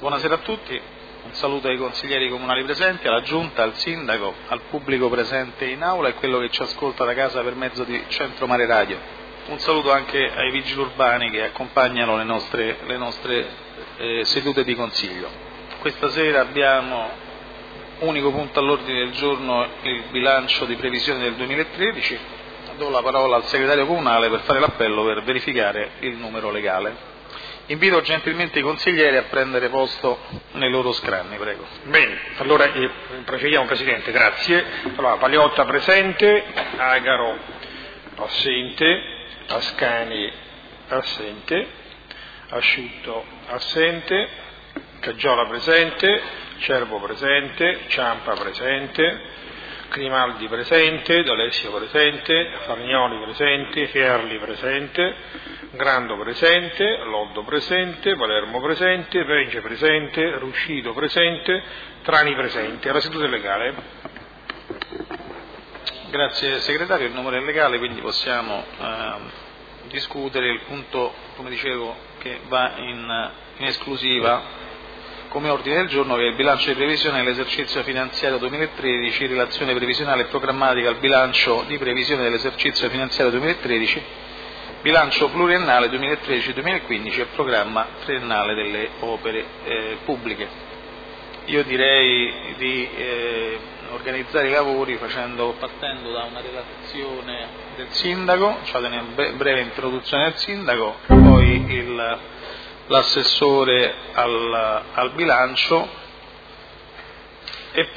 Buonasera a tutti, un saluto ai consiglieri comunali presenti, alla Giunta, al Sindaco, al pubblico presente in aula e quello che ci ascolta da casa per mezzo di Centro Mare Radio. Un saluto anche ai vigili urbani che accompagnano le nostre sedute di consiglio. Questa sera abbiamo unico punto all'ordine del giorno il bilancio di previsione del 2013. Do la parola al segretario comunale per fare l'appello per verificare il numero legale. Invito gentilmente i consiglieri a prendere posto nei loro scranni, prego. Bene, allora procediamo Presidente, grazie. Allora, Paliotta presente, Agaro assente, Ascani assente, Asciutto assente, Caggiola presente, Cervo presente, Ciampa presente, Grimaldi presente, D'Alessio presente, Farnioli presente, Fierli presente, Grando presente, Loddo presente, Palermo presente, Penge presente, Ruscito presente, Trani presente. La seduta è legale. Grazie segretario, il numero è legale, quindi possiamo discutere il punto, come dicevo, che va in esclusiva come ordine del giorno, che è il bilancio di previsione dell'esercizio finanziario 2013, relazione previsionale e programmatica al bilancio di previsione dell'esercizio finanziario 2013, bilancio pluriennale 2013-2015 e programma triennale delle opere pubbliche. Io direi di organizzare i lavori partendo da una relazione del Sindaco, cioè una breve introduzione del Sindaco, poi l'assessore al bilancio e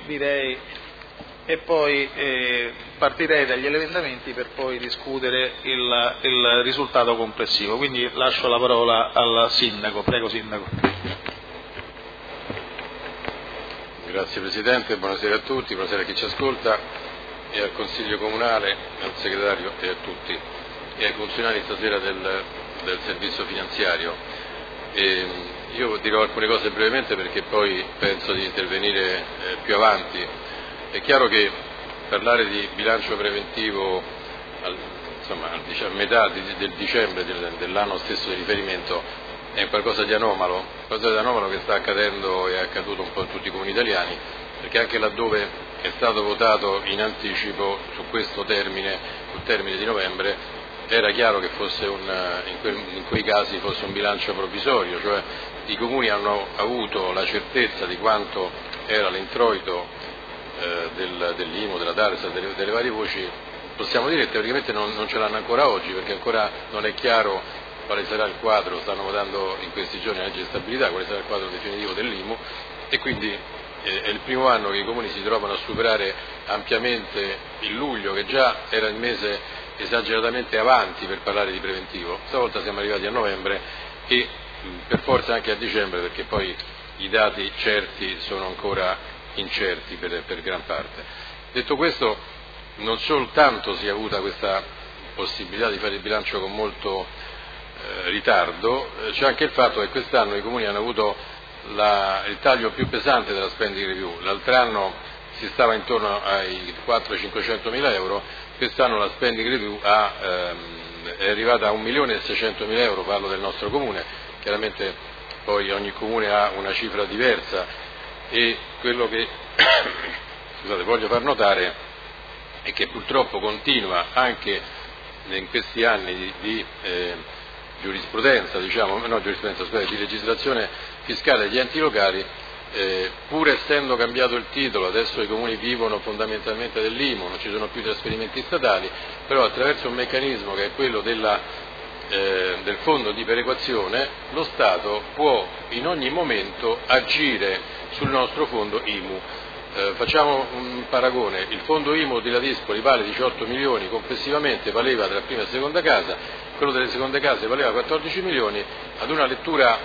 poi partirei dagli emendamenti per poi discutere il risultato complessivo. Quindi lascio la parola al Sindaco. Prego Sindaco. Grazie Presidente, buonasera a tutti, buonasera a chi ci ascolta e al Consiglio Comunale, al Segretario e a tutti e ai funzionari stasera del Servizio Finanziario. Io dirò alcune cose brevemente perché poi penso di intervenire più avanti. È chiaro che parlare di bilancio preventivo a metà del dicembre dell'anno stesso di riferimento è qualcosa di anomalo che sta accadendo e è accaduto un po' in tutti i comuni italiani, perché anche laddove è stato votato in anticipo su questo termine, sul termine di novembre, era chiaro che fosse in quei casi fosse un bilancio provvisorio, cioè i comuni hanno avuto la certezza di quanto era l'introito dell'IMU, della TARES, delle varie voci. Possiamo dire che teoricamente non ce l'hanno ancora oggi, perché ancora non è chiaro quale sarà il quadro, stanno votando in questi giorni la legge di stabilità, quale sarà il quadro definitivo dell'IMU, e quindi è il primo anno che i comuni si trovano a superare ampiamente il luglio, che già era il mese esageratamente avanti per parlare di preventivo. Stavolta siamo arrivati a novembre e per forza anche a dicembre, perché poi i dati certi sono ancora incerti per gran parte. Detto questo, non soltanto si è avuta questa possibilità di fare il bilancio con molto ritardo, c'è anche il fatto che quest'anno i comuni hanno avuto il taglio più pesante della spending review. L'altro anno si stava intorno ai 400-500 mila euro, quest'anno la spending review è arrivata a 1.600.000 euro, parlo del nostro comune, chiaramente poi ogni comune ha una cifra diversa e quello che voglio far notare è che purtroppo continua anche in questi anni di giurisprudenza, di legislazione fiscale degli enti locali, pur essendo cambiato il titolo, adesso i comuni vivono fondamentalmente dell'IMU, non ci sono più trasferimenti statali, però attraverso un meccanismo che è quello del fondo di perequazione, lo Stato può in ogni momento agire sul nostro fondo IMU. Facciamo un paragone: il fondo IMU di Ladispoli vale 18 milioni complessivamente, valeva tra prima e seconda casa, quello delle seconde case valeva 14 milioni, ad una lettura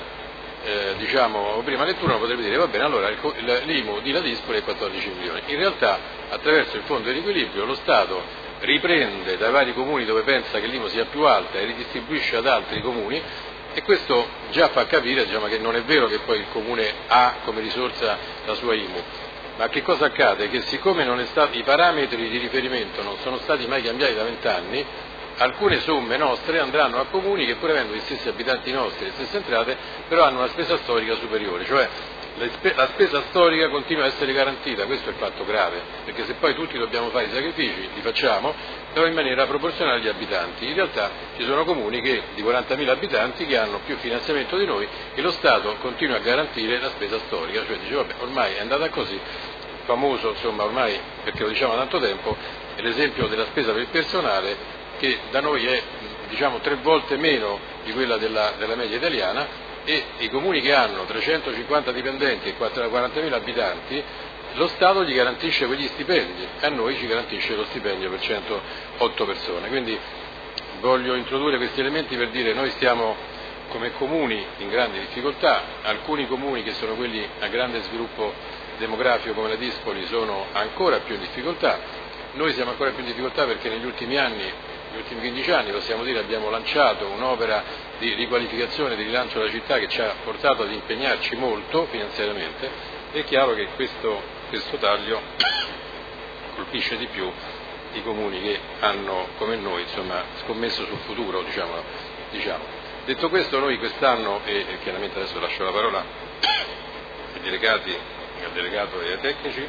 prima lettura uno potrebbe dire va bene, allora l'IMU di Ladispoli è 14 milioni. In realtà attraverso il fondo di riequilibrio lo Stato riprende dai vari comuni dove pensa che l'IMU sia più alta e ridistribuisce ad altri comuni, e questo già fa capire che non è vero che poi il comune ha come risorsa la sua IMU. Ma che cosa accade? Che siccome i parametri di riferimento non sono stati mai cambiati da 20 anni, alcune somme nostre andranno a comuni che, pur avendo gli stessi abitanti nostri e le stesse entrate, però hanno una spesa storica superiore, cioè la spesa storica continua a essere garantita. Questo è il fatto grave, perché se poi tutti dobbiamo fare i sacrifici, li facciamo, però in maniera proporzionale agli abitanti. In realtà ci sono comuni di 40.000 abitanti che hanno più finanziamento di noi e lo Stato continua a garantire la spesa storica, cioè dice vabbè, ormai è andata così, famoso insomma ormai, perché lo diciamo da tanto tempo, è l'esempio della spesa per il personale, che da noi è 3 volte meno di quella della media italiana, e i comuni che hanno 350 dipendenti e 40.000 abitanti, lo Stato gli garantisce quegli stipendi, a noi ci garantisce lo stipendio per 108 persone. Quindi voglio introdurre questi elementi per dire: noi stiamo come comuni in grandi difficoltà, alcuni comuni che sono quelli a grande sviluppo demografico come la Dispoli sono ancora più in difficoltà, noi siamo ancora più in difficoltà perché negli ultimi 15 anni, possiamo dire, abbiamo lanciato un'opera di riqualificazione, di rilancio della città che ci ha portato ad impegnarci molto finanziariamente. È chiaro che questo taglio colpisce di più i comuni che hanno, come noi, scommesso sul futuro, diciamo. Detto questo, noi quest'anno, e chiaramente adesso lascio la parola ai delegati, al delegato e ai tecnici,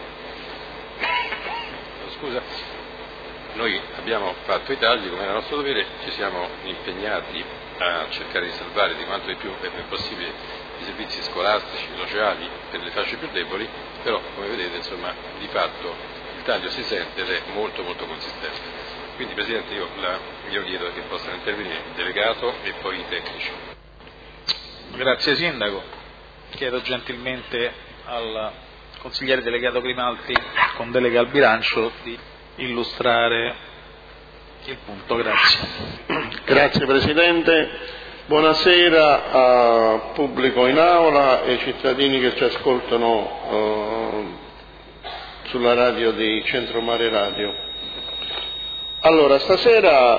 noi abbiamo fatto i tagli come era nostro dovere, ci siamo impegnati a cercare di salvare di quanto di più è possibile i servizi scolastici, sociali per le fasce più deboli, però come vedete di fatto il taglio si sente ed è molto molto consistente. Quindi Presidente, io chiedo che possano intervenire il delegato e poi i tecnici. Grazie Sindaco, chiedo gentilmente al consigliere delegato Grimaldi con delega al bilancio di illustrare il punto. Grazie. Grazie Presidente, buonasera a pubblico in aula e cittadini che ci ascoltano sulla radio di Centromare Radio. Allora, stasera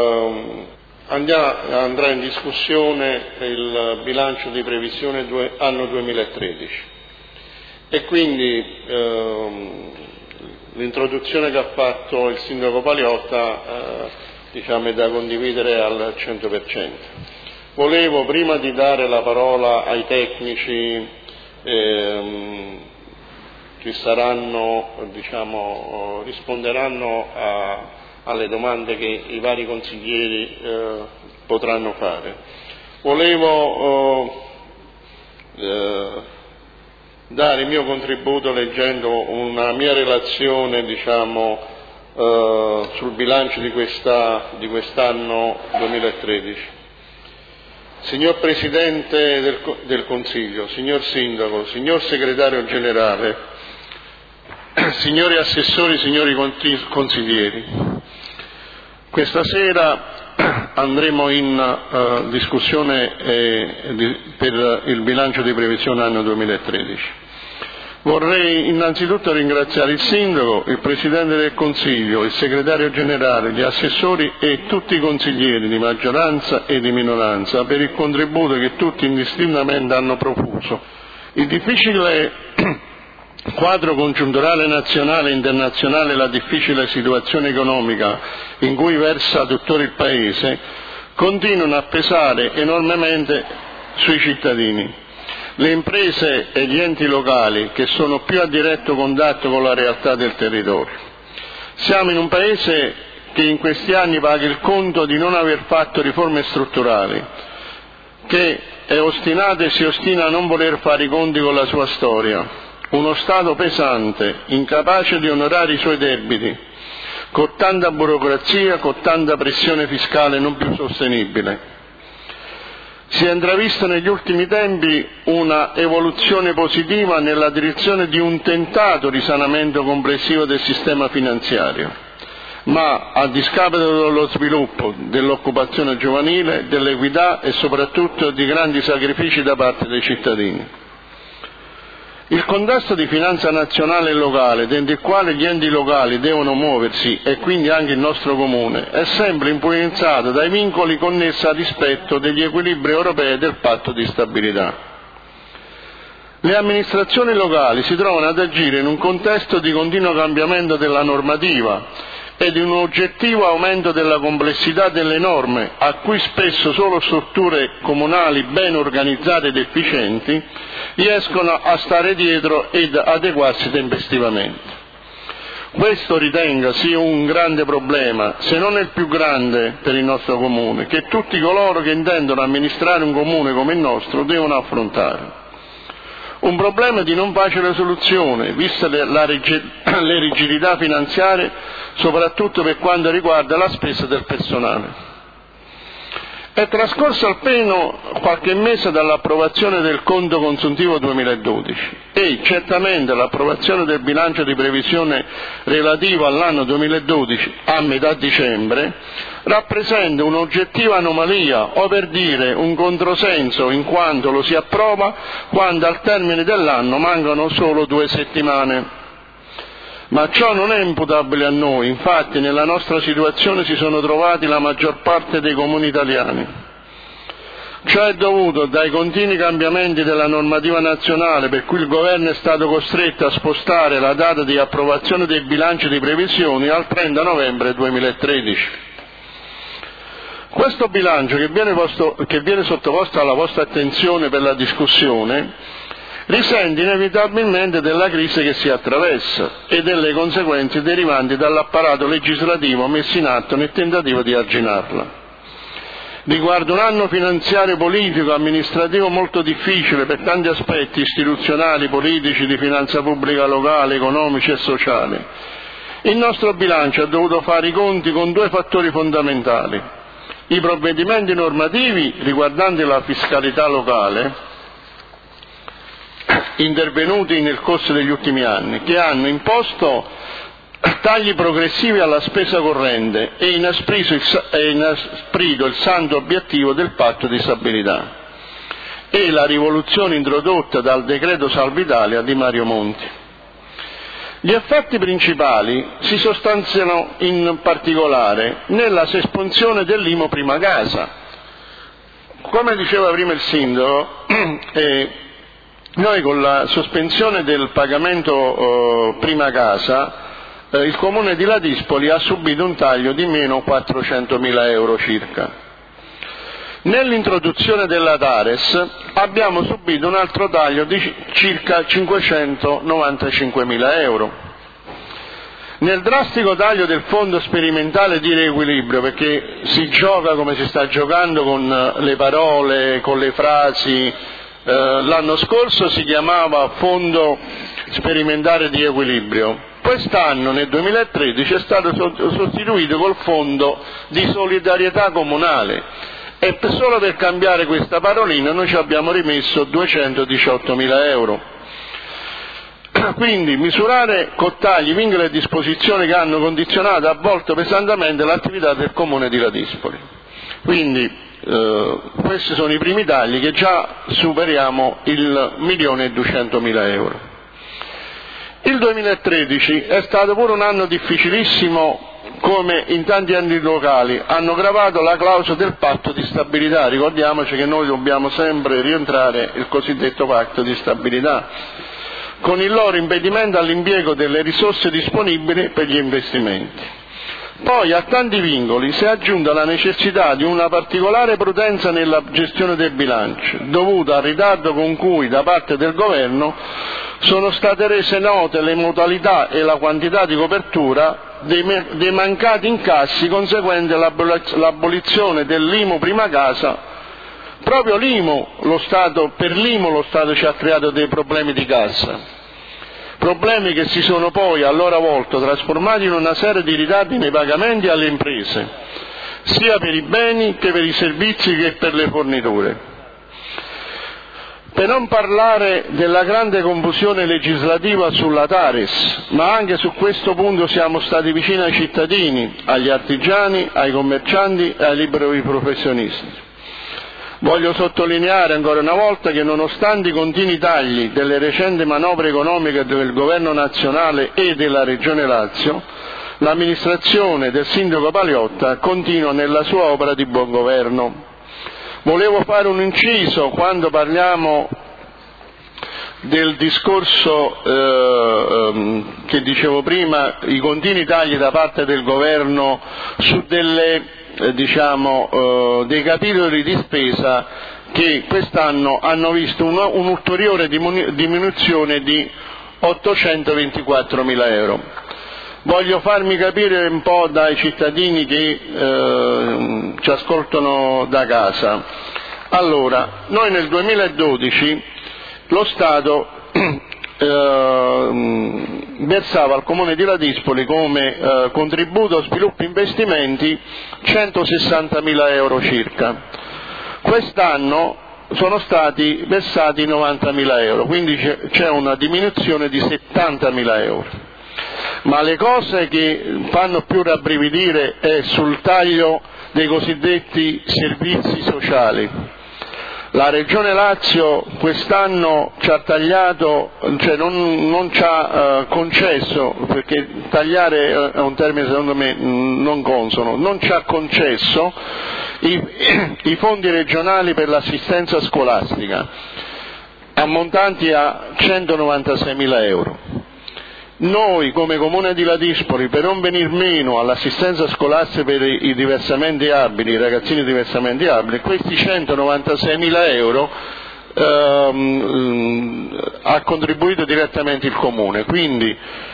andrà in discussione il bilancio di previsione anno 2013 e quindi l'introduzione che ha fatto il Sindaco Paliotta è da condividere al 100%. Volevo, prima di dare la parola ai tecnici, ci saranno, risponderanno alle domande che i vari consiglieri potranno fare. Volevo dare il mio contributo leggendo una mia relazione sul bilancio di quest'anno 2013. Signor Presidente del Consiglio, signor Sindaco, signor Segretario Generale, signori assessori, signori consiglieri, questa sera andremo in discussione per il bilancio di previsione anno 2013. Vorrei innanzitutto ringraziare il Sindaco, il Presidente del Consiglio, il Segretario Generale, gli assessori e tutti i consiglieri di maggioranza e di minoranza per il contributo che tutti indistintamente hanno profuso. Il difficile quadro congiunturale nazionale e internazionale e la difficile situazione economica in cui versa tutto il Paese continuano a pesare enormemente sui cittadini. Le imprese e gli enti locali che sono più a diretto contatto con la realtà del territorio. Siamo in un Paese che in questi anni paga il conto di non aver fatto riforme strutturali, che è ostinato e si ostina a non voler fare i conti con la sua storia. Uno Stato pesante, incapace di onorare i suoi debiti, con tanta burocrazia, con tanta pressione fiscale non più sostenibile. Si è intravista negli ultimi tempi una evoluzione positiva nella direzione di un tentato risanamento complessivo del sistema finanziario, ma a discapito dello sviluppo, dell'occupazione giovanile, dell'equità e soprattutto di grandi sacrifici da parte dei cittadini. Il contesto di finanza nazionale e locale dentro il quale gli enti locali devono muoversi e quindi anche il nostro comune è sempre influenzato dai vincoli connessi al rispetto degli equilibri europei e del patto di stabilità. Le amministrazioni locali si trovano ad agire in un contesto di continuo cambiamento della normativa e di un oggettivo aumento della complessità delle norme, a cui spesso solo strutture comunali ben organizzate ed efficienti riescono a stare dietro ed adeguarsi tempestivamente. Questo ritengo sia un grande problema, se non il più grande per il nostro comune, che tutti coloro che intendono amministrare un comune come il nostro devono affrontare. Un problema di non facile soluzione, viste le rigidità finanziarie, soprattutto per quanto riguarda la spesa del personale. È trascorso appena qualche mese dall'approvazione del conto consuntivo 2012 e certamente l'approvazione del bilancio di previsione relativo all'anno 2012 a metà dicembre rappresenta un'oggettiva anomalia, o per dire un controsenso, in quanto lo si approva quando al termine dell'anno mancano solo 2 settimane. Ma ciò non è imputabile a noi, infatti nella nostra situazione si sono trovati la maggior parte dei comuni italiani. Ciò è dovuto dai continui cambiamenti della normativa nazionale, per cui il Governo è stato costretto a spostare la data di approvazione dei bilanci di previsione al 30 novembre 2013. Questo bilancio che viene sottoposto alla vostra attenzione per la discussione risente inevitabilmente della crisi che si attraversa e delle conseguenze derivanti dall'apparato legislativo messo in atto nel tentativo di arginarla. Riguarda un anno finanziario, politico, amministrativo molto difficile per tanti aspetti istituzionali, politici, di finanza pubblica locale, economici e sociali. Il nostro bilancio ha dovuto fare i conti con 2 fattori fondamentali: i provvedimenti normativi riguardanti la fiscalità locale, intervenuti nel corso degli ultimi anni, che hanno imposto tagli progressivi alla spesa corrente e inasprito il santo obiettivo del patto di stabilità, e la rivoluzione introdotta dal decreto Salva Italia di Mario Monti. Gli effetti principali si sostanziano in particolare nella sospensione dell'IMU prima casa. Come diceva prima il sindaco, noi con la sospensione del pagamento prima casa, il comune di Ladispoli ha subito un taglio di meno 400.000 euro circa. Nell'introduzione della TARES abbiamo subito un altro taglio di circa 595.000 euro. Nel drastico taglio del fondo sperimentale di riequilibrio, perché si gioca come si sta giocando con le parole, con le frasi, l'anno scorso si chiamava Fondo Sperimentale di Equilibrio, quest'anno nel 2013 è stato sostituito col Fondo di Solidarietà Comunale, e solo per cambiare questa parolina noi ci abbiamo rimesso 218.000 euro. Quindi misurare con tagli, vincoli e disposizioni che hanno condizionato a volte pesantemente l'attività del comune di Ladispoli. Quindi questi sono i primi tagli, che già superiamo il 1.200.000 euro. Il 2013 è stato pure un anno difficilissimo, come in tanti enti locali hanno gravato la clausola del patto di stabilità. Ricordiamoci che noi dobbiamo sempre rientrare il cosiddetto patto di stabilità, con il loro impedimento all'impiego delle risorse disponibili per gli investimenti. Poi a tanti vincoli si è aggiunta la necessità di una particolare prudenza nella gestione del bilancio, dovuta al ritardo con cui da parte del Governo sono state rese note le modalità e la quantità di copertura dei mancati incassi conseguenti all'abolizione dell'IMU prima casa. Proprio per l'IMU lo Stato ci ha creato dei problemi di cassa. Problemi che si sono poi a loro volta trasformati in una serie di ritardi nei pagamenti alle imprese, sia per i beni che per i servizi che per le forniture. Per non parlare della grande confusione legislativa sulla TARES, ma anche su questo punto siamo stati vicini ai cittadini, agli artigiani, ai commercianti e ai liberi professionisti. Voglio sottolineare ancora una volta che nonostante i continui tagli delle recenti manovre economiche del Governo nazionale e della Regione Lazio, l'amministrazione del sindaco Paliotta continua nella sua opera di buon governo. Volevo fare un inciso quando parliamo del discorso che dicevo prima, i continui tagli da parte del governo su dei capitoli di spesa che quest'anno hanno visto un'ulteriore diminuzione di 824.000 euro. Voglio farmi capire un po' dai cittadini che ci ascoltano da casa. Allora, noi nel 2012 lo Stato versava al Comune di Ladispoli come contributo sviluppo investimenti 160.000 euro circa. Quest'anno sono stati versati 90.000 euro, quindi c'è una diminuzione di 70.000 euro. Ma le cose che fanno più rabbrividire è sul taglio dei cosiddetti servizi sociali. La Regione Lazio quest'anno ci ha tagliato, cioè non ci ha concesso, perché tagliare è un termine secondo me non consono, non ci ha concesso i fondi regionali per l'assistenza scolastica, ammontanti a 196.000 euro. Noi come Comune di Ladispoli, per non venir meno all'assistenza scolastica per i diversamente abili, i ragazzini diversamente abili, questi 196.000 euro ha contribuito direttamente il Comune, quindi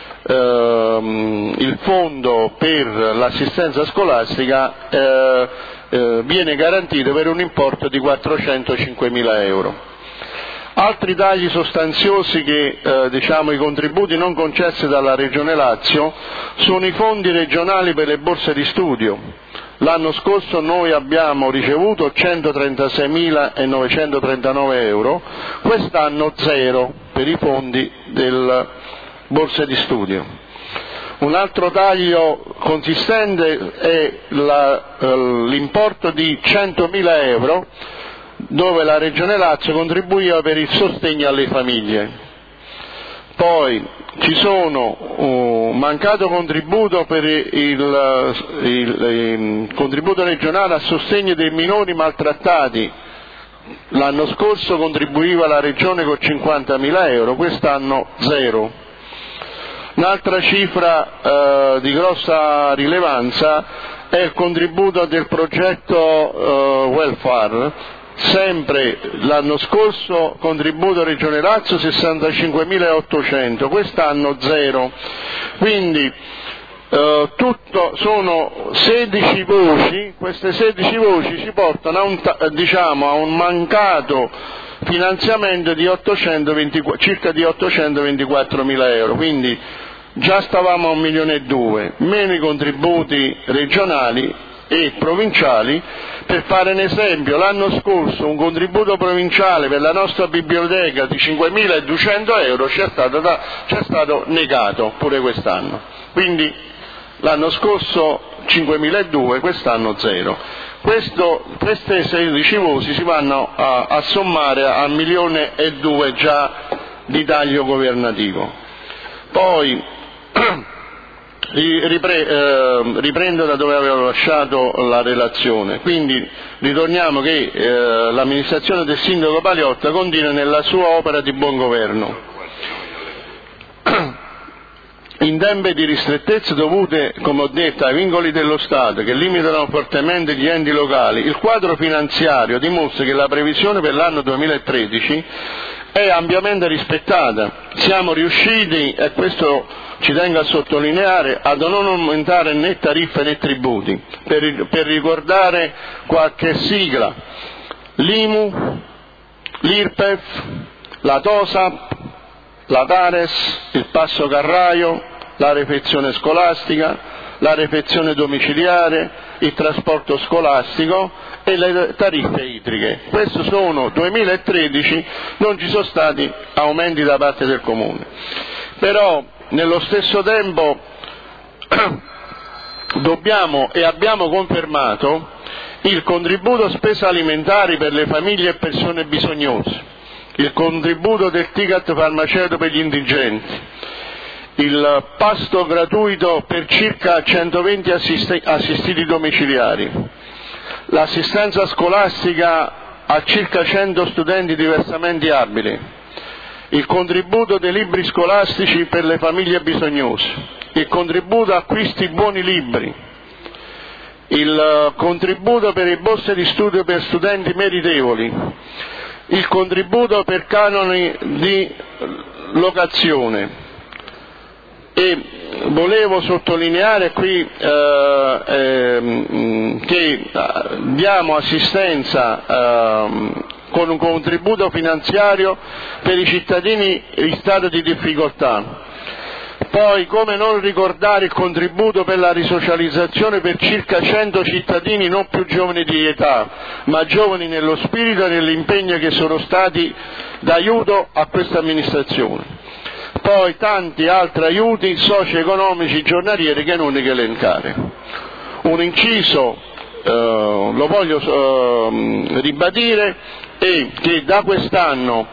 il fondo per l'assistenza scolastica viene garantito per un importo di 405.000 euro. Altri tagli sostanziosi che i contributi non concessi dalla Regione Lazio sono i fondi regionali per le borse di studio. L'anno scorso noi abbiamo ricevuto 136.939 euro, quest'anno zero per i fondi delle borse di studio. Un altro taglio consistente è l'importo di 100.000 euro dove la Regione Lazio contribuiva per il sostegno alle famiglie. Poi ci sono un mancato contributo per il contributo regionale a sostegno dei minori maltrattati. L'anno scorso contribuiva la Regione con 50.000 euro, quest'anno zero. Un'altra cifra di grossa rilevanza è il contributo del progetto welfare. Sempre l'anno scorso contributo Regione Lazio 65.800, quest'anno zero. Quindi tutto sono 16 voci, queste 16 voci ci portano a un mancato finanziamento di circa di 824.000 euro, quindi già stavamo a 1,2 milioni, meno i contributi regionali e provinciali. Per fare un esempio, l'anno scorso un contributo provinciale per la nostra biblioteca di 5.200 euro ci è stato negato pure quest'anno, quindi l'anno scorso 5.200, quest'anno zero. Queste 16 voci si vanno a sommare a 1,2 milioni già di taglio governativo. Poi riprendo da dove avevo lasciato la relazione, quindi ritorniamo che l'amministrazione del sindaco Paliotta continua nella sua opera di buon governo. In tempi di ristrettezze dovute, come ho detto, ai vincoli dello Stato che limitano fortemente gli enti locali, il quadro finanziario dimostra che la previsione per l'anno 2013 è ampiamente rispettata. Siamo riusciti, e questo ci tengo a sottolineare, a non aumentare né tariffe né tributi. Per ricordare qualche sigla: l'IMU, l'IRPEF, la TOSAP, la TARES, il passo carraio, la refezione scolastica, la refezione domiciliare, il trasporto scolastico e le tariffe idriche. Questo sono 2013, non ci sono stati aumenti da parte del Comune. Però nello stesso tempo abbiamo confermato il contributo spese alimentari per le famiglie e persone bisognose, il contributo del ticket farmaceutico per gli indigenti, il pasto gratuito per circa 120 assistiti domiciliari, l'assistenza scolastica a circa 100 studenti diversamente abili, il contributo dei libri scolastici per le famiglie bisognose, il contributo acquisti buoni libri, il contributo per le borse di studio per studenti meritevoli, il contributo per canoni di locazione. E volevo sottolineare qui che diamo assistenza con un contributo finanziario per i cittadini in stato di difficoltà. Poi, come non ricordare il contributo per la risocializzazione per circa 100 cittadini non più giovani di età, ma giovani nello spirito e nell'impegno, che sono stati d'aiuto a questa amministrazione. Poi tanti altri aiuti socio-economici giornalieri che non che elencare. Un inciso lo voglio ribadire, è che da quest'anno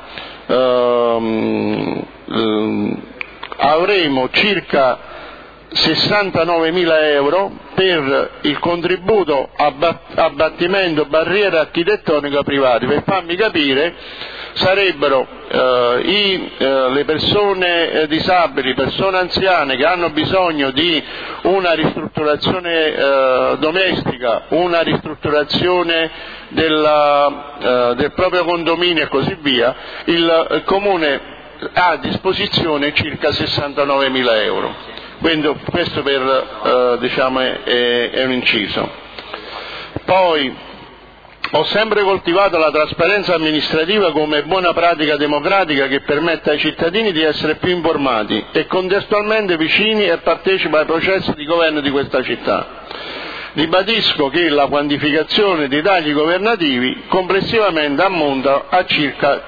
avremo circa 69.000 euro per il contributo abbattimento barriera architettonica privati. Per farmi capire, sarebbero le persone disabili, persone anziane che hanno bisogno di una ristrutturazione domestica, una ristrutturazione del proprio condominio e così via. Il Comune ha a disposizione circa 69.000 euro. Quindi questo è un inciso. Poi ho sempre coltivato la trasparenza amministrativa come buona pratica democratica che permette ai cittadini di essere più informati e contestualmente vicini e partecipa ai processi di governo di questa città. Ribadisco che la quantificazione dei tagli governativi complessivamente ammonta a circa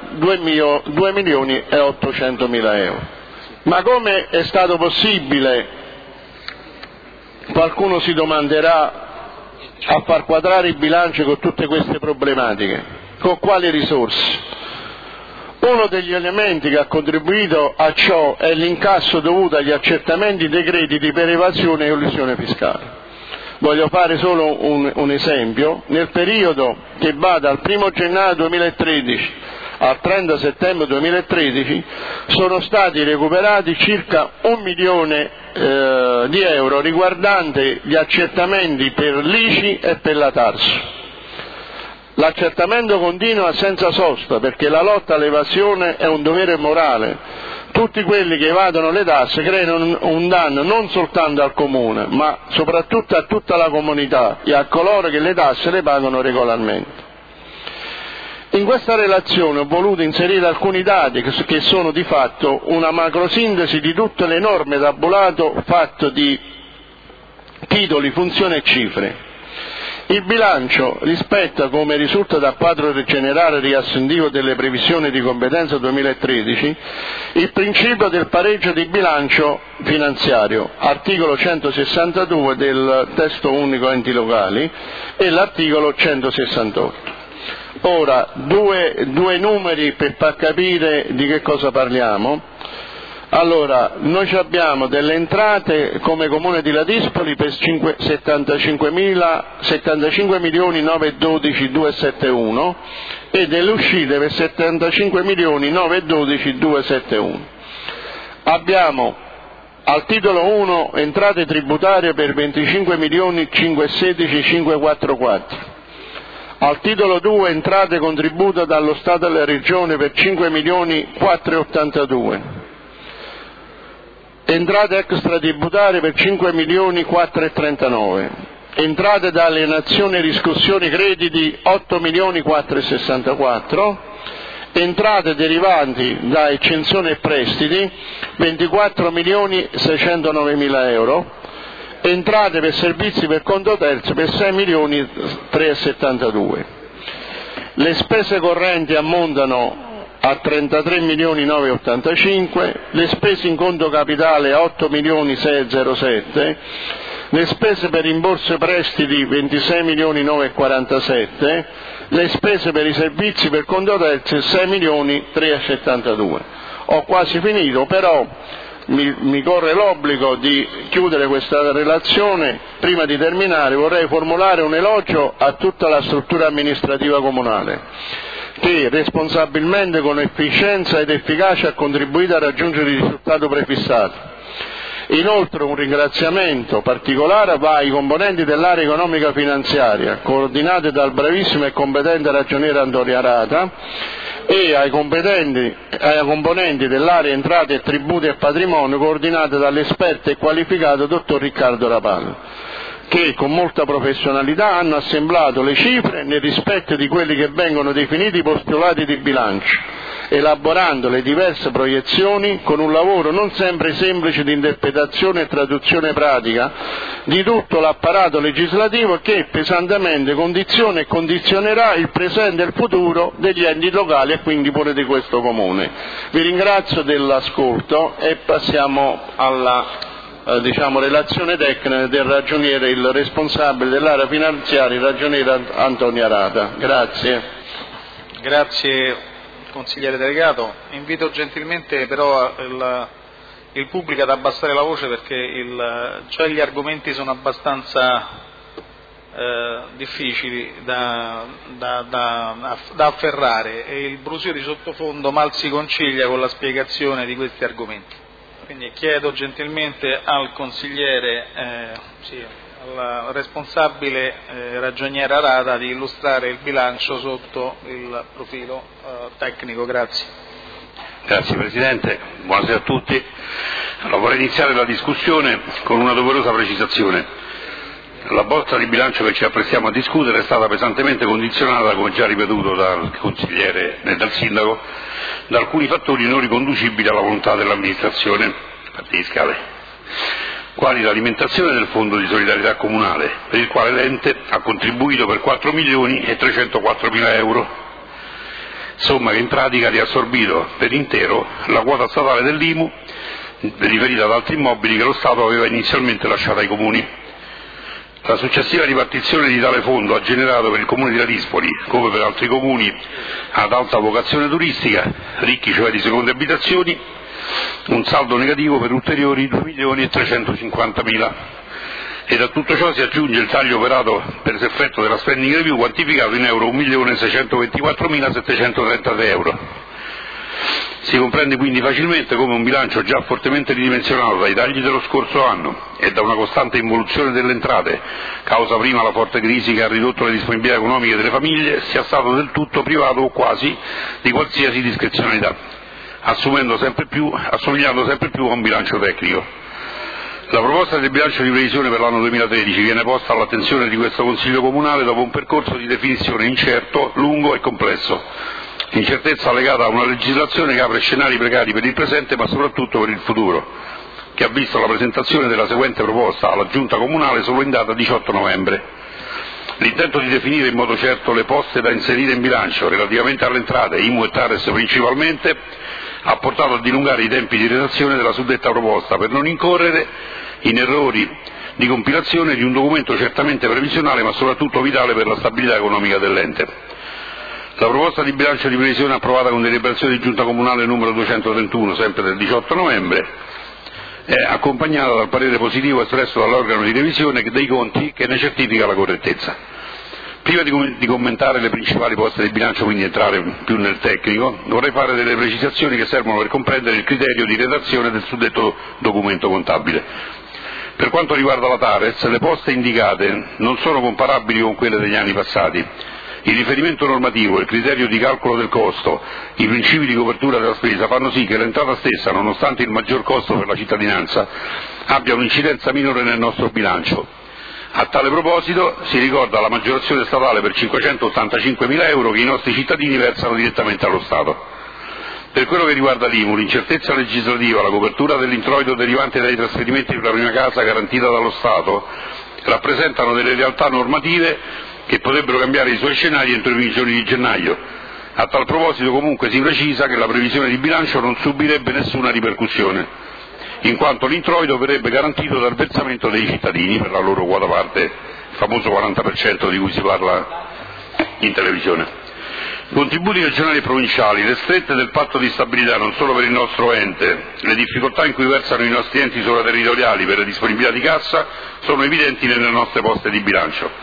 2.800.000 euro. Ma come è stato possibile, qualcuno si domanderà, a far quadrare il bilancio con tutte queste problematiche? Con quali risorse? Uno degli elementi che ha contribuito a ciò è l'incasso dovuto agli accertamenti dei crediti per evasione e elusione fiscale. Voglio fare solo un esempio. Nel periodo che va dal 1 gennaio 2013 al 30 settembre 2013 sono stati recuperati circa 1 milione di euro riguardante gli accertamenti per l'ICI e per la TARSU. L'accertamento continua senza sosta perché la lotta all'evasione è un dovere morale. Tutti quelli che evadono le tasse creano un danno non soltanto al Comune, ma soprattutto a tutta la comunità e a coloro che le tasse le pagano regolarmente. In questa relazione ho voluto inserire alcuni dati che sono di fatto una macrosintesi di tutte le norme tabulato fatto di titoli, funzioni e cifre. Il bilancio rispetta, come risulta dal quadro generale riassuntivo delle previsioni di competenza 2013, il principio del pareggio di bilancio finanziario, articolo 162 del testo unico enti locali e l'articolo 168. Ora, due numeri per far capire di che cosa parliamo. Allora, noi abbiamo delle entrate come Comune di Ladispoli per 75.912.271 e delle uscite per 75.912.271. Abbiamo al titolo 1 entrate tributarie per 25.516.544. Al titolo 2 entrate contributo dallo Stato alle Regioni per 5.482.000. Entrate extratributarie per 5.439.000. Entrate da alienazione, riscossioni, crediti 8.464.000. Entrate derivanti da eccensione e prestiti 24.609.000 euro. Entrate per servizi per conto terzo per 6.372.000. Le spese correnti ammontano a 33.985.000, le spese in conto capitale a 8.607.000, le spese per rimborso e prestiti 26.947.000, le spese per i servizi per conto terzo 6.372.000. Ho quasi finito, però mi corre l'obbligo di chiudere questa relazione. Prima di terminare vorrei formulare un elogio a tutta la struttura amministrativa comunale. che responsabilmente, con efficienza ed efficacia, ha contribuito a raggiungere il risultato prefissato. Inoltre un ringraziamento particolare va ai componenti dell'area economica finanziaria, coordinate dal bravissimo e competente ragioniere Antonio Arata, e ai componenti dell'area entrate, tributi e patrimonio, coordinate dall'esperto e qualificato dottor Riccardo Rapallo, che con molta professionalità hanno assemblato le cifre nel rispetto di quelli che vengono definiti i postulati di bilancio, elaborando le diverse proiezioni con un lavoro non sempre semplice di interpretazione e traduzione pratica di tutto l'apparato legislativo che pesantemente condiziona e condizionerà il presente e il futuro degli enti locali e quindi pure di questo Comune. Vi ringrazio dell'ascolto e passiamo alla relazione tecnica del ragioniere, il responsabile dell'area finanziaria, il ragioniere Antonio Arata. Grazie. Grazie consigliere delegato. Invito gentilmente però il pubblico ad abbassare la voce perché già gli argomenti sono abbastanza difficili da afferrare e il brusio di sottofondo mal si concilia con la spiegazione di questi argomenti. Quindi chiedo gentilmente al consigliere, al responsabile ragioniere Arata di illustrare il bilancio sotto il profilo tecnico. Grazie. Grazie Presidente, buonasera a tutti. Allora, vorrei iniziare la discussione con una doverosa precisazione. La bozza di bilancio che ci apprestiamo a discutere è stata pesantemente condizionata, come già ripetuto dal consigliere e dal sindaco, da alcuni fattori non riconducibili alla volontà dell'amministrazione fiscale, quali l'alimentazione del Fondo di solidarietà comunale, per il quale l'ente ha contribuito per 4.304.000 euro, somma che in pratica ha riassorbito per intero la quota statale dell'IMU riferita ad altri immobili che lo Stato aveva inizialmente lasciato ai comuni. La successiva ripartizione di tale fondo ha generato per il Comune di Ladispoli, come per altri comuni ad alta vocazione turistica, ricchi cioè di seconde abitazioni, un saldo negativo per ulteriori 2.350.000. Ed a tutto ciò si aggiunge il taglio operato per effetto della spending review quantificato in euro 1.624.733 euro. Si comprende quindi facilmente come un bilancio già fortemente ridimensionato dai tagli dello scorso anno e da una costante involuzione delle entrate, causa prima la forte crisi che ha ridotto le disponibilità economiche delle famiglie, sia stato del tutto privato o quasi di qualsiasi discrezionalità, assomigliando sempre più a un bilancio tecnico. La proposta del bilancio di previsione per l'anno 2013 viene posta all'attenzione di questo Consiglio Comunale dopo un percorso di definizione incerto, lungo e complesso. Incertezza legata a una legislazione che apre scenari precari per il presente ma soprattutto per il futuro, che ha visto la presentazione della seguente proposta alla Giunta Comunale solo in data 18 novembre. L'intento di definire in modo certo le poste da inserire in bilancio relativamente alle entrate, IMU e TARES principalmente, ha portato a dilungare i tempi di redazione della suddetta proposta per non incorrere in errori di compilazione di un documento certamente previsionale ma soprattutto vitale per la stabilità economica dell'ente. La proposta di bilancio di previsione approvata con deliberazione di Giunta Comunale numero 231, sempre del 18 novembre, è accompagnata dal parere positivo espresso dall'organo di revisione dei conti che ne certifica la correttezza. Prima di commentare le principali poste di bilancio, quindi entrare più nel tecnico, vorrei fare delle precisazioni che servono per comprendere il criterio di redazione del suddetto documento contabile. Per quanto riguarda la TARES, le poste indicate non sono comparabili con quelle degli anni passati. Il riferimento normativo, il criterio di calcolo del costo, i principi di copertura della spesa fanno sì che l'entrata stessa, nonostante il maggior costo per la cittadinanza, abbia un'incidenza minore nel nostro bilancio. A tale proposito si ricorda la maggiorazione statale per 585.000 euro che i nostri cittadini versano direttamente allo Stato. Per quello che riguarda l'IMU, l'incertezza legislativa, la copertura dell'introito derivante dai trasferimenti per la prima casa garantita dallo Stato rappresentano delle realtà normative che potrebbero cambiare i suoi scenari entro i primi giorni di gennaio. A tal proposito comunque si precisa che la previsione di bilancio non subirebbe nessuna ripercussione, in quanto l'introito verrebbe garantito dal versamento dei cittadini per la loro quota parte, il famoso 40% di cui si parla in televisione. Contributi regionali e provinciali, le strette del patto di stabilità non solo per il nostro ente, le difficoltà in cui versano i nostri enti sovraterritoriali per le disponibilità di cassa sono evidenti nelle nostre poste di bilancio.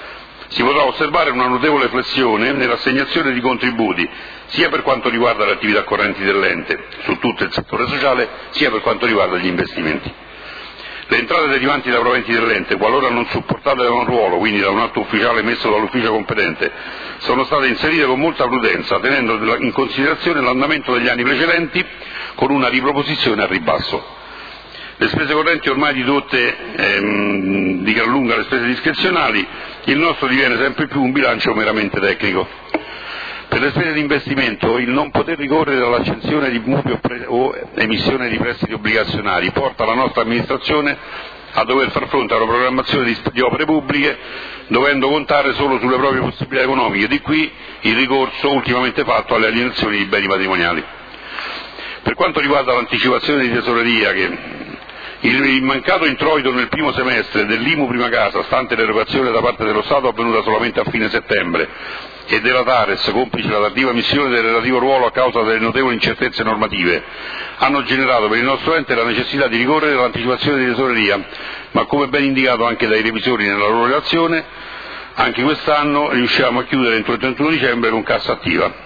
Si potrà osservare una notevole flessione nell'assegnazione di contributi, sia per quanto riguarda le attività correnti dell'ente su tutto il settore sociale, sia per quanto riguarda gli investimenti. Le entrate derivanti da proventi dell'ente, qualora non supportate da un ruolo, quindi da un atto ufficiale emesso dall'ufficio competente, sono state inserite con molta prudenza, tenendo in considerazione l'andamento degli anni precedenti, con una riproposizione al ribasso. Le spese correnti ormai ridotte di gran lunga le spese discrezionali, il nostro diviene sempre più un bilancio meramente tecnico. Per le spese di investimento, il non poter ricorrere all'accensione di mutui o emissione di prestiti obbligazionari porta la nostra amministrazione a dover far fronte a una programmazione di opere pubbliche dovendo contare solo sulle proprie possibilità economiche, di qui il ricorso ultimamente fatto alle alienazioni di beni patrimoniali. Per quanto riguarda l'anticipazione di tesoreria, che il mancato introito nel primo semestre dell'IMU prima casa, stante l'erogazione da parte dello Stato avvenuta solamente a fine settembre, e della TARES, complice la tardiva missione del relativo ruolo a causa delle notevoli incertezze normative, hanno generato per il nostro ente la necessità di ricorrere all'anticipazione di tesoreria, ma come ben indicato anche dai revisori nella loro relazione, anche quest'anno riusciamo a chiudere entro il 31 dicembre con cassa attiva.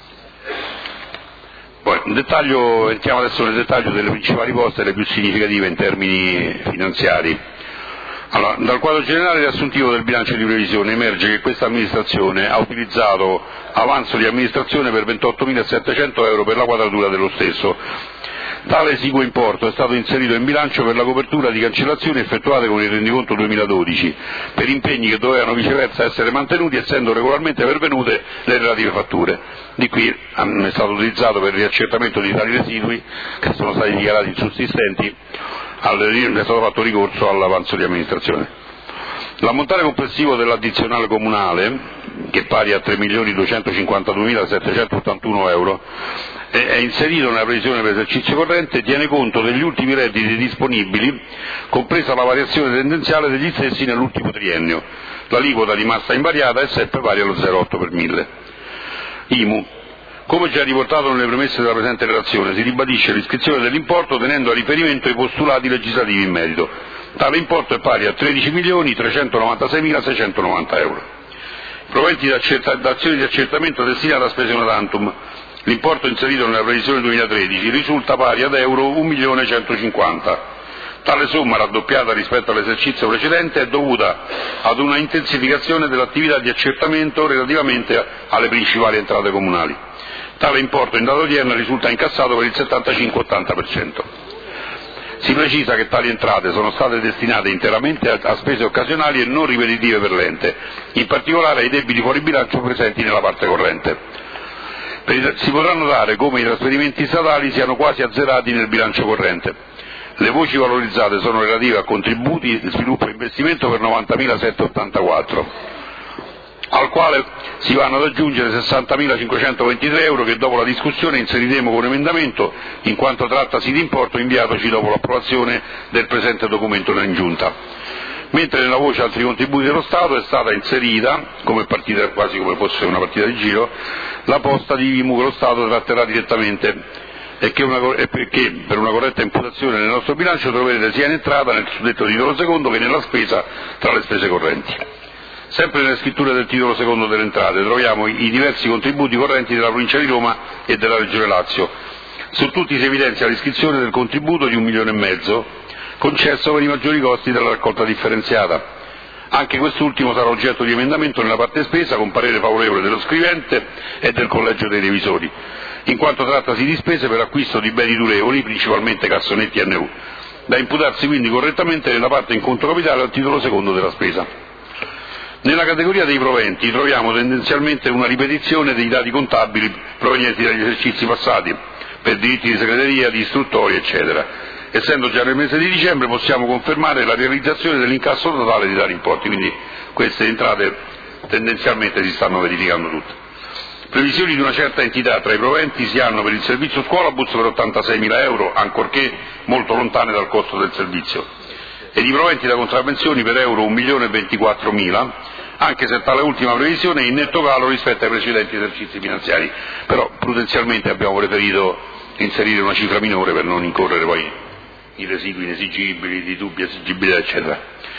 Poi, entriamo adesso nel dettaglio delle principali poste, le più significative in termini finanziari. Allora, dal quadro generale riassuntivo del bilancio di previsione emerge che questa amministrazione ha utilizzato avanzo di amministrazione per 28.700 euro per la quadratura dello stesso. Tale esiguo importo è stato inserito in bilancio per la copertura di cancellazioni effettuate con il rendiconto 2012, per impegni che dovevano viceversa essere mantenuti essendo regolarmente pervenute le relative fatture. Di qui è stato utilizzato per il riaccertamento di tali residui, che sono stati dichiarati insussistenti, è stato fatto ricorso all'avanzo di amministrazione. L'ammontare complessivo dell'addizionale comunale, che è pari a 3.252.781 euro, è inserito nella previsione per esercizio corrente e tiene conto degli ultimi redditi disponibili, compresa la variazione tendenziale degli stessi nell'ultimo triennio. L'aliquota rimasta invariata è sempre pari allo 0,8 per 1000. IMU. Come già riportato nelle premesse della presente relazione, si ribadisce l'iscrizione dell'importo tenendo a riferimento i postulati legislativi in merito. Tale importo è pari a 13.396.690 euro. Proventi d'azioni di accertamento destinate a spese una tantum. L'importo inserito nella previsione 2013 risulta pari ad euro 1.150.000. Tale somma, raddoppiata rispetto all'esercizio precedente, è dovuta ad una intensificazione dell'attività di accertamento relativamente alle principali entrate comunali. Tale importo in data odierna risulta incassato per il 75-80%. Si precisa che tali entrate sono state destinate interamente a spese occasionali e non ripetitive per l'ente, in particolare ai debiti fuori bilancio presenti nella parte corrente. Si potrà notare come i trasferimenti statali siano quasi azzerati nel bilancio corrente. Le voci valorizzate sono relative a contributi, sviluppo e investimento per 90.784, al quale si vanno ad aggiungere 60.523 euro che dopo la discussione inseriremo con emendamento, in quanto trattasi di importo inviatoci dopo l'approvazione del presente documento in giunta. Mentre nella voce altri contributi dello Stato è stata inserita, come partita, quasi come fosse una partita di giro, la posta di IMU che lo Stato tratterà direttamente e perché per una corretta imputazione nel nostro bilancio troverete sia in entrata nel suddetto titolo secondo che nella spesa tra le spese correnti. Sempre nelle scritture del titolo secondo delle entrate troviamo i diversi contributi correnti della provincia di Roma e della Regione Lazio. Su tutti si evidenzia l'iscrizione del contributo di 1,5 milioni concesso per i maggiori costi della raccolta differenziata. Anche quest'ultimo sarà oggetto di emendamento nella parte spesa con parere favorevole dello scrivente e del collegio dei revisori, in quanto trattasi di spese per acquisto di beni durevoli, principalmente cassonetti NU, da imputarsi quindi correttamente nella parte in conto capitale al titolo secondo della spesa. Nella categoria dei proventi troviamo tendenzialmente una ripetizione dei dati contabili provenienti dagli esercizi passati, per diritti di segreteria, di istruttoria, eccetera. Essendo già nel mese di dicembre possiamo confermare la realizzazione dell'incasso totale di tali importi, quindi queste entrate tendenzialmente si stanno verificando tutte. Previsioni di una certa entità tra i proventi si hanno per il servizio scuolabus per 86.000 euro, ancorché molto lontane dal costo del servizio, e di proventi da contravvenzioni per euro 1.024.000, anche se tale ultima previsione è in netto calo rispetto ai precedenti esercizi finanziari, però prudenzialmente abbiamo preferito inserire una cifra minore per non incorrere poi i residui inesigibili, di dubbia esigibilità, eccetera.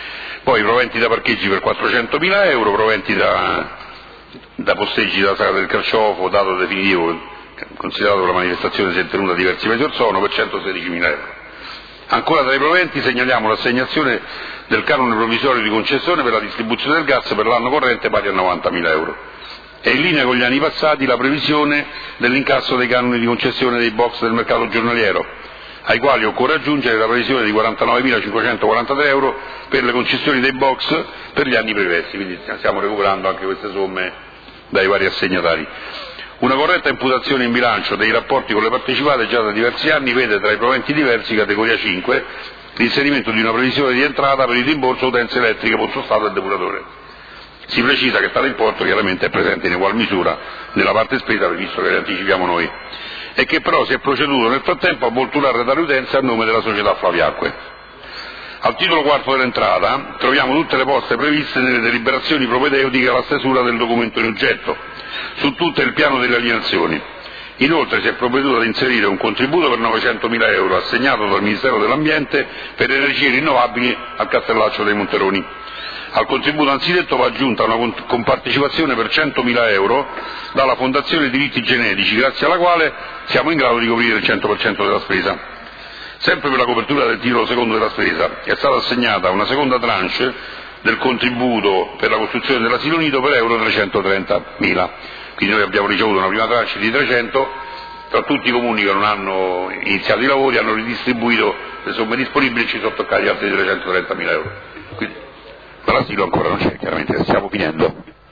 poi proventi da parcheggi per 400.000 euro, proventi da posteggi della Sagra del Carciofo, dato definitivo, considerato che la manifestazione si è tenuta diversi mesi or sono, per 116.000 euro. Ancora tra i proventi segnaliamo l'assegnazione del canone provvisorio di concessione per la distribuzione del gas per l'anno corrente pari a 90.000 euro. È in linea con gli anni passati la previsione dell'incasso dei canoni di concessione dei box del mercato giornaliero, ai quali occorre aggiungere la previsione di 49.543 euro per le concessioni dei box per gli anni previsti, quindi stiamo recuperando anche queste somme dai vari assegnatari. Una corretta imputazione in bilancio dei rapporti con le partecipate già da diversi anni vede tra i proventi diversi, categoria 5, l'inserimento di una previsione di entrata per il rimborso utenze elettriche posto Stato e depuratore. Si precisa che tale importo chiaramente è presente in egual misura nella parte spesa, previsto che le anticipiamo noi, e che però si è proceduto nel frattempo a volturare tale utenza a nome della società Flaviacque. Al titolo quarto dell'entrata troviamo tutte le poste previste nelle deliberazioni propedeutiche alla stesura del documento in oggetto, su tutto il piano delle alienazioni. Inoltre si è provveduto ad inserire un contributo per 900.000 euro assegnato dal Ministero dell'Ambiente per energie rinnovabili al Castellaccio dei Monteroni. Al contributo anzidetto va aggiunta una compartecipazione per 100.000 euro dalla Fondazione Diritti Genetici, grazie alla quale siamo in grado di coprire il 100% della spesa. Sempre per la copertura del titolo secondo della spesa è stata assegnata una seconda tranche del contributo per la costruzione dell'asilo nido per euro 330.000. Quindi noi abbiamo ricevuto una prima tranche di 300, tra tutti i comuni che non hanno iniziato i lavori hanno ridistribuito le somme disponibili e ci sono toccati altri 330.000 euro. Quindi, ma l'asilo ancora non c'è, chiaramente stiamo finendo.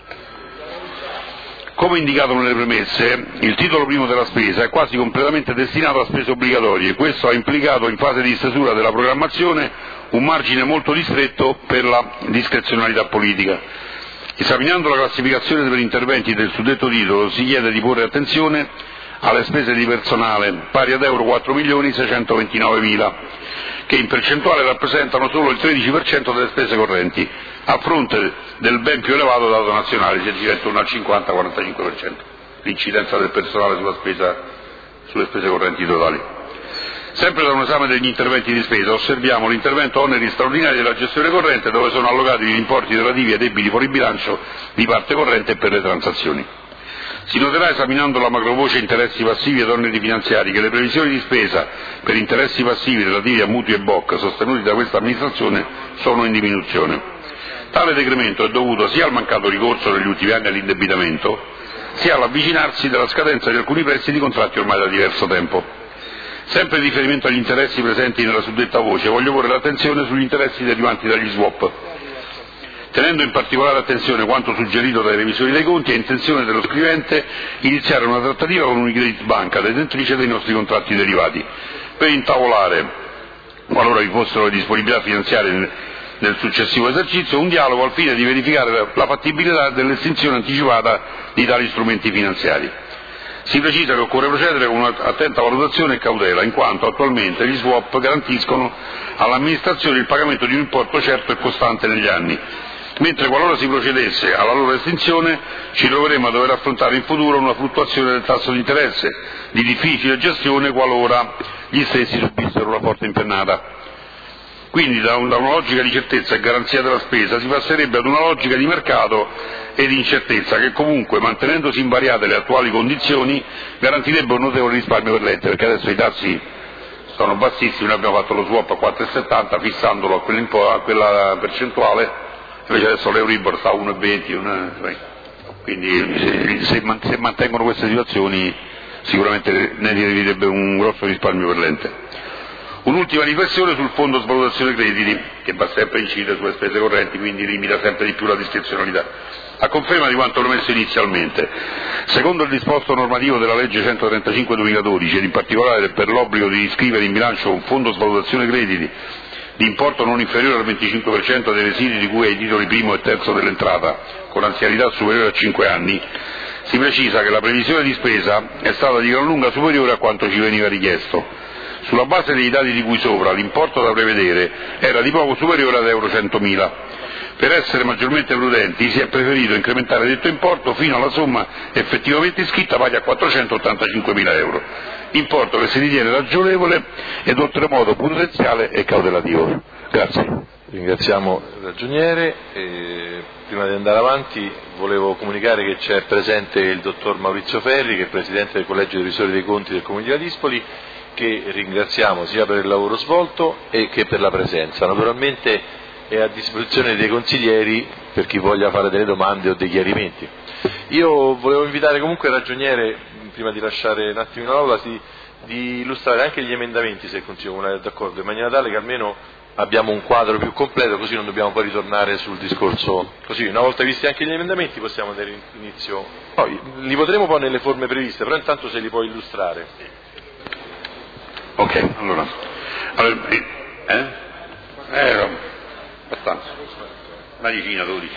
Come indicato nelle premesse, il titolo primo della spesa è quasi completamente destinato a spese obbligatorie. Questo ha implicato in fase di stesura della programmazione un margine molto ristretto per la discrezionalità politica. Esaminando la classificazione per interventi del suddetto titolo si chiede di porre attenzione alle spese di personale pari ad euro 4.629.000, che in percentuale rappresentano solo il 13% delle spese correnti, a fronte del ben più elevato dato nazionale, si è diretto al 50-45%, l'incidenza del personale sulle spese correnti totali. Sempre da un esame degli interventi di spesa osserviamo l'intervento oneri straordinari della gestione corrente, dove sono allocati gli importi relativi ai debiti fuori bilancio di parte corrente e per le transazioni. Si noterà esaminando la macrovoce interessi passivi ed oneri finanziari che le previsioni di spesa per interessi passivi relativi a mutui e BOC sostenuti da questa amministrazione sono in diminuzione. Tale decremento è dovuto sia al mancato ricorso negli ultimi anni all'indebitamento, sia all'avvicinarsi della scadenza di alcuni prestiti contratti ormai da diverso tempo. Sempre in riferimento agli interessi presenti nella suddetta voce, voglio porre l'attenzione sugli interessi derivanti dagli swap. Tenendo in particolare attenzione quanto suggerito dai revisori dei conti, è intenzione dello scrivente iniziare una trattativa con Unicredit Banca, detentrice dei nostri contratti derivati, per intavolare, qualora vi fossero le disponibilità finanziarie nel successivo esercizio, un dialogo al fine di verificare la fattibilità dell'estinzione anticipata di tali strumenti finanziari. Si precisa che occorre procedere con un'attenta valutazione e cautela, in quanto attualmente gli swap garantiscono all'amministrazione il pagamento di un importo certo e costante negli anni, mentre qualora si procedesse alla loro estinzione ci troveremo a dover affrontare in futuro una fluttuazione del tasso di interesse di difficile gestione qualora gli stessi subissero una forte impennata. Quindi da una logica di certezza e garanzia della spesa si passerebbe ad una logica di mercato e di incertezza che comunque, mantenendosi invariate le attuali condizioni, garantirebbe un notevole risparmio per l'ente, perché adesso i tassi sono bassissimi, noi abbiamo fatto lo swap a 4,70 fissandolo a quella percentuale, invece adesso l'Euribor sta a 1,20, quindi se mantengono queste situazioni sicuramente ne deriverebbe un grosso risparmio per l'ente. Un'ultima riflessione sul fondo svalutazione crediti, che va sempre a incidere sulle spese correnti, quindi limita sempre di più la discrezionalità. A conferma di quanto promesso inizialmente, secondo il disposto normativo della legge 135/2012 ed in particolare per l'obbligo di iscrivere in bilancio un fondo svalutazione crediti di importo non inferiore al 25% dei residui di cui ai titoli primo e terzo dell'entrata, con anzianità superiore a 5 anni, si precisa che la previsione di spesa è stata di gran lunga superiore a quanto ci veniva richiesto. Sulla base dei dati di cui sopra, l'importo da prevedere era di poco superiore ad euro 100.000. Per essere maggiormente prudenti si è preferito incrementare detto importo fino alla somma effettivamente iscritta pari a 485.000 euro, importo che si ritiene ragionevole ed oltremodo prudenziale e cautelativo. Grazie. Ringraziamo il ragioniere. Prima di andare avanti volevo comunicare che c'è presente il dottor Maurizio Ferri, che è Presidente del Collegio dei Revisori dei Conti del Comune di Ladispoli, che ringraziamo sia per il lavoro svolto e che per la presenza. Naturalmente è a disposizione dei consiglieri per chi voglia fare delle domande o dei chiarimenti. Io volevo invitare comunque il ragioniere, prima di lasciare un attimino l'aula, di illustrare anche gli emendamenti, se il Consiglio Comunale è d'accordo, in maniera tale che almeno abbiamo un quadro più completo, così non dobbiamo poi ritornare sul discorso. Così, una volta visti anche gli emendamenti, possiamo dare inizio. Poi li voteremo poi nelle forme previste, però intanto se li può illustrare. Ok, allora abbastanza, una decina, 12.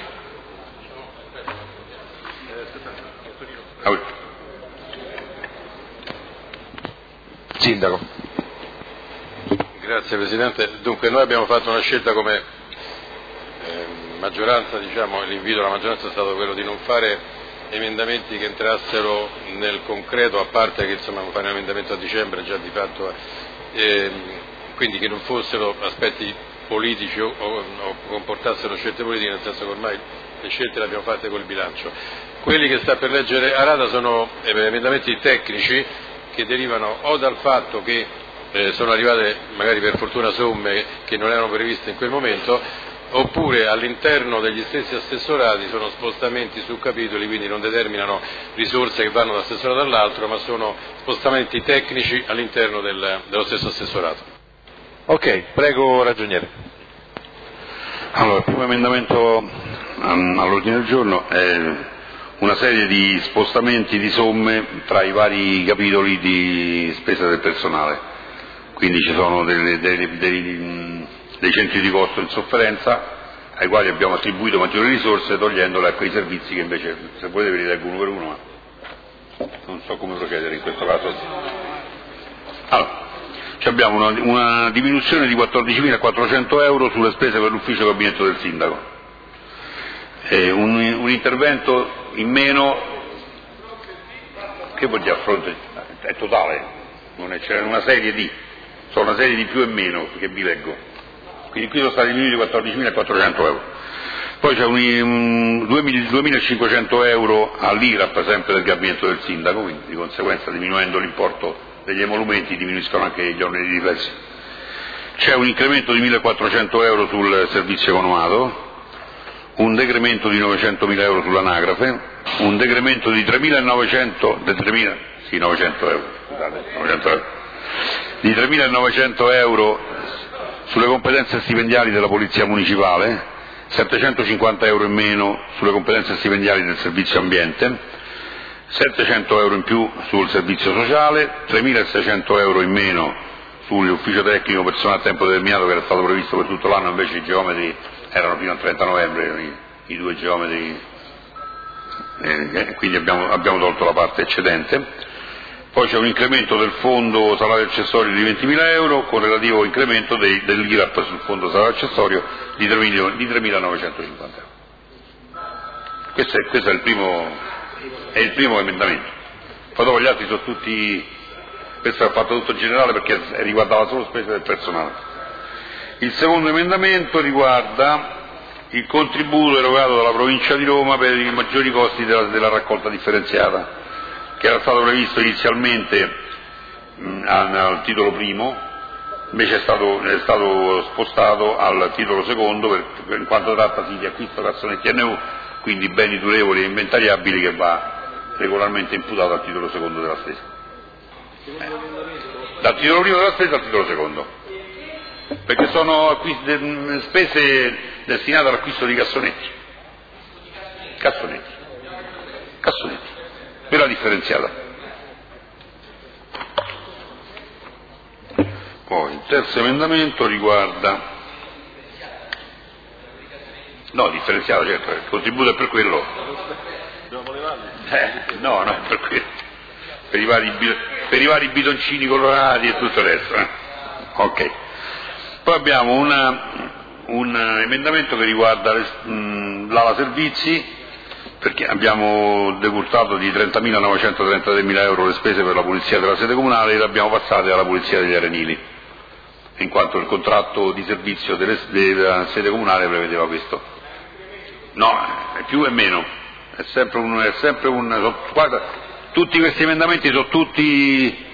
Sindaco. Grazie Presidente. Dunque noi abbiamo fatto una scelta come maggioranza, l'invito alla maggioranza è stato quello di non fare emendamenti che entrassero nel concreto, a parte che fare un emendamento a dicembre già di fatto, quindi che non fossero aspetti politici o comportassero scelte politiche, nel senso che ormai le scelte le abbiamo fatte col bilancio. Quelli che sta per leggere Arata sono emendamenti tecnici che derivano o dal fatto che sono arrivate magari per fortuna somme che non erano previste in quel momento, oppure all'interno degli stessi assessorati sono spostamenti su capitoli, quindi non determinano risorse che vanno da assessorato all'altro, ma sono spostamenti tecnici all'interno dello stesso assessorato. Ok, prego ragioniere. Allora, il primo emendamento all'ordine del giorno è una serie di spostamenti di somme tra i vari capitoli di spesa del personale. Quindi ci sono dei centri di costo in sofferenza ai quali abbiamo attribuito maggiori risorse, togliendole a quei servizi che invece, se volete ve li leggo uno per uno, ma non so come procedere in questo caso. Allora, abbiamo una diminuzione di 14.400 euro sulle spese per l'ufficio gabinetto del sindaco, un intervento in meno che vuol dire a fronte, è totale, non è, c'è una serie di, sono una serie di più e meno che vi leggo, quindi qui sono stati diminuiti 14.400 euro. Poi c'è 2.500 euro all'IRAP sempre del gabinetto del sindaco, quindi di conseguenza diminuendo l'importo degli emolumenti diminuiscono anche gli oneri di riflessi. C'è un incremento di 1.400 euro sul servizio economato, un decremento di 900.000 euro sull'anagrafe, un decremento di 3.900 euro sulle competenze stipendiali della Polizia Municipale, 750 euro in meno sulle competenze stipendiali del servizio ambiente, 700 euro in più sul servizio sociale, 3.600 euro in meno sull'ufficio tecnico personale a tempo determinato che era stato previsto per tutto l'anno, invece i geometri erano fino al 30 novembre, i due geometri, quindi abbiamo tolto la parte eccedente. Poi c'è un incremento del fondo salario accessorio di 20.000 euro con relativo incremento dell'IRAP sul fondo salario accessorio di 3.950 euro. Questo è il primo emendamento. Poi dopo gli altri sono tutti, questo è fatto tutto generale perché riguardava solo spese del personale. Il secondo emendamento riguarda il contributo erogato dalla provincia di Roma per i maggiori costi della raccolta differenziata, che era stato previsto inizialmente al titolo primo, invece è stato spostato al titolo secondo in quanto trattasi di acquisto cassonetti NU, quindi beni durevoli e inventariabili, che va regolarmente imputato al titolo secondo della spesa. Dal titolo primo della spesa al titolo secondo, perché sono spese destinate all'acquisto di cassonetti, per la differenziata. Poi il terzo emendamento riguarda, differenziata, certo, il contributo è per quello. No, è per quello, per i vari bidoncini colorati e tutto il resto. Ok. Poi abbiamo un emendamento che riguarda l'ala servizi perché abbiamo decurtato di 30.933.000 euro le spese per la pulizia della sede comunale e le abbiamo passate alla pulizia degli arenili, in quanto il contratto di servizio della sede comunale prevedeva questo. No, è più e meno, è sempre un guarda, tutti questi emendamenti sono tutti